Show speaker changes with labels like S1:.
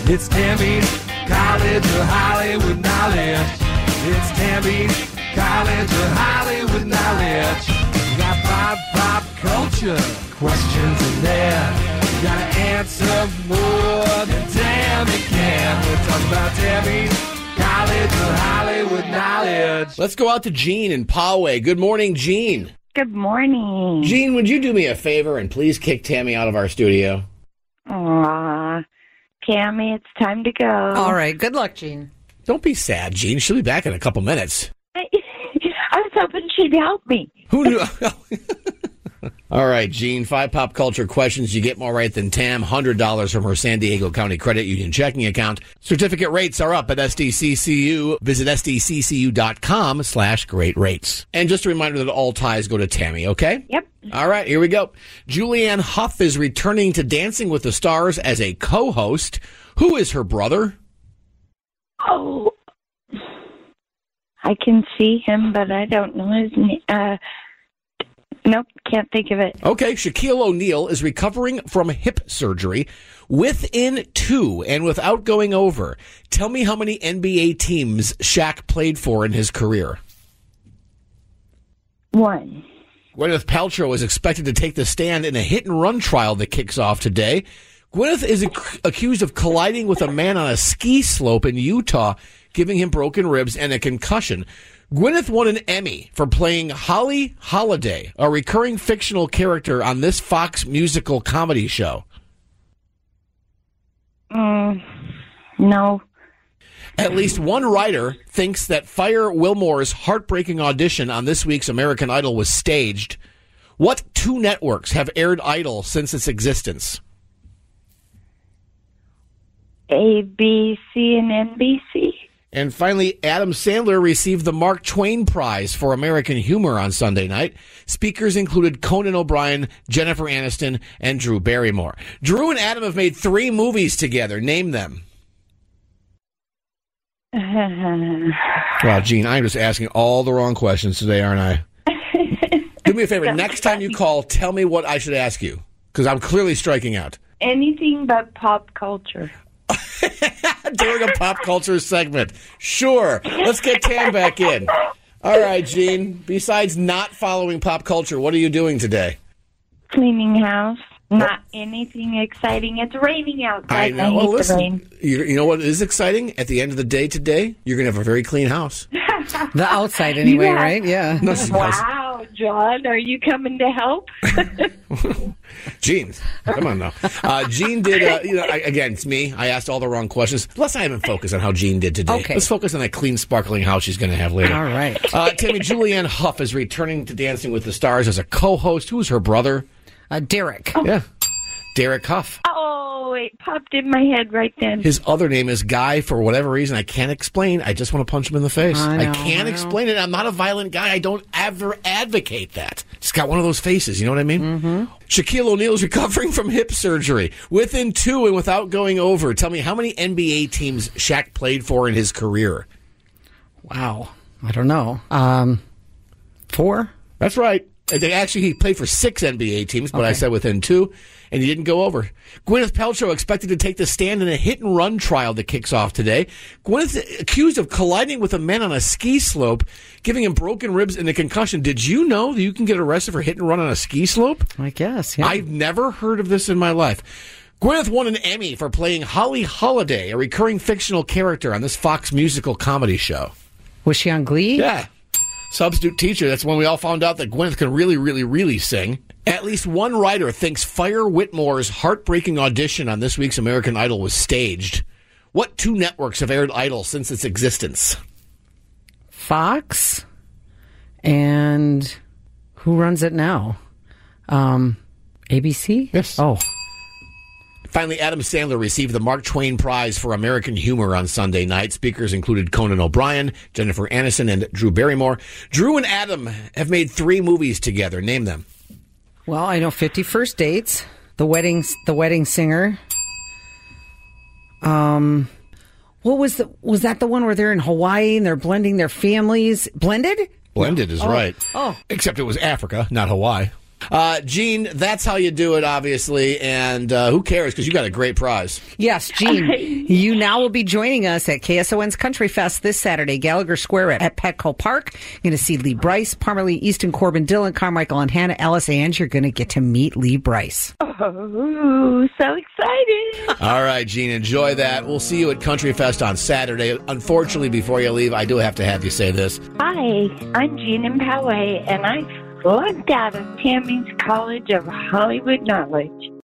S1: It's Tammy's College of Hollywood Knowledge. It's Tammy's College of Hollywood Knowledge. You got pop culture questions in there. You gotta answer more than Tammy can. We're talking about Tammy's College of Hollywood Knowledge.
S2: Let's go out to Jean in Poway. Good morning, Jean.
S3: Good morning.
S2: Jean, would you do me a favor and please kick Tammy out of our studio?
S3: Aw, Tammy, it's time to go.
S4: All right. Good luck, Jean.
S2: Don't be sad, Jean. She'll be back in a couple minutes.
S3: I was hoping she'd help me.
S2: Who knew? All right, Jean, 5 pop culture questions. You get more right than Tam. $100 from her San Diego County Credit Union checking account. Certificate rates are up at SDCCU. Visit SDCCU.com/great rates. And just a reminder that all ties go to Tammy, okay?
S3: Yep.
S2: All right, here we go. Julianne Hough is returning to Dancing with the Stars as a co-host. Who is her brother?
S3: Oh, I can see him, but I don't know his name. Nope, can't think of it.
S2: Okay, Shaquille O'Neal is recovering from hip surgery within 2 and without going over. Tell me how many NBA teams Shaq played for in his career.
S3: 1.
S2: Gwyneth Paltrow is expected to take the stand in a hit-and-run trial that kicks off today. Gwyneth is accused of colliding with a man on a ski slope in Utah, giving him broken ribs and a concussion. Gwyneth won an Emmy for playing Holly Holiday, a recurring fictional character on this Fox musical comedy show.
S3: No.
S2: At least one writer thinks that Fire Wilmore's heartbreaking audition on this week's American Idol was staged. What 2 networks have aired Idol since its existence?
S3: ABC and NBC.
S2: And finally, Adam Sandler received the Mark Twain Prize for American Humor on Sunday night. Speakers included Conan O'Brien, Jennifer Aniston, and Drew Barrymore. Drew and Adam have made 3 movies together. Name them. Wow, Gene, I'm just asking all the wrong questions today, aren't I? Do me a favor. Next time you call, tell me what I should ask you, because I'm clearly striking out.
S3: Anything but pop culture.
S2: During a pop culture segment. Sure. Let's get Tam back in. All right, Gene. Besides not following pop culture, what are you doing today?
S3: Cleaning house. Not anything exciting. It's raining outside.
S2: I know.
S3: hate
S2: Well, listen,
S3: the rain.
S2: you know what is exciting? At the end of the day today, you're going to have a very clean house.
S4: The outside, anyway,
S3: Yeah.
S4: right? Yeah.
S2: No, she does.
S3: Wow, John, are you coming to help?
S2: Gene, come on now. Gene did, again, it's me. I asked all the wrong questions. Let's not even focus on how Gene did today.
S4: Okay.
S2: Let's focus on that clean, sparkling house she's going to have later.
S4: All right.
S2: Tammy, Julianne Hough is returning to Dancing with the Stars as a co-host. Who's her brother?
S4: Derek.
S2: Yeah. Derek Hough.
S3: Oh, it popped in my head right then.
S2: His other name is Guy for whatever reason I can't explain. I just want to punch him in the face.
S4: I know,
S2: can't explain it. I'm not a violent guy. I don't ever advocate that. He's got one of those faces. You know what I mean? Mm-hmm. Shaquille O'Neal is recovering from hip surgery within 2 and without going over. Tell me how many NBA teams Shaq played for in his career?
S4: Wow. I don't know. 4?
S2: That's right. Actually, he played for 6 NBA teams, but I said within 2, and he didn't go over. Gwyneth Paltrow expected to take the stand in a hit-and-run trial that kicks off today. Gwyneth accused of colliding with a man on a ski slope, giving him broken ribs and a concussion. Did you know that you can get arrested for hit-and-run on a ski slope?
S4: I guess, yeah.
S2: I've never heard of this in my life. Gwyneth won an Emmy for playing Holly Holiday, a recurring fictional character on this Fox musical comedy show.
S4: Was she on Glee?
S2: Yeah. Substitute teacher. That's when we all found out that Gwyneth can really, really, really sing. At least one writer thinks Fire Whitmore's heartbreaking audition on this week's American Idol was staged. What 2 networks have aired Idol since its existence?
S4: Fox. And who runs it now? ABC?
S2: Yes.
S4: Oh.
S2: Finally, Adam Sandler received the Mark Twain Prize for American Humor on Sunday night. Speakers included Conan O'Brien, Jennifer Aniston, and Drew Barrymore. Drew and Adam have made 3 movies together. Name them.
S4: Well, I know 50 First Dates, The Wedding Singer. What was that the one where they're in Hawaii and they're blending their families? Blended?
S2: Blended is right.
S4: Oh.
S2: Except it was Africa, not Hawaii. Gene, that's how you do it, obviously, and who cares, because you got a great prize.
S4: Yes, Gene, you now will be joining us at KSON's Country Fest this Saturday, Gallagher Square at Petco Park. You're going to see Lee Brice, Parmalee, Easton, Corbin, Dylan, Carmichael, and Hannah Ellis, and you're going to get to meet Lee Brice.
S3: Oh, so excited.
S2: All right, Gene, enjoy that. We'll see you at Country Fest on Saturday. Unfortunately, before you leave, I do have to have you say this.
S3: Hi, I'm Jean in Poway, and I flunked out of Tammy's College of Hollywood Knowledge.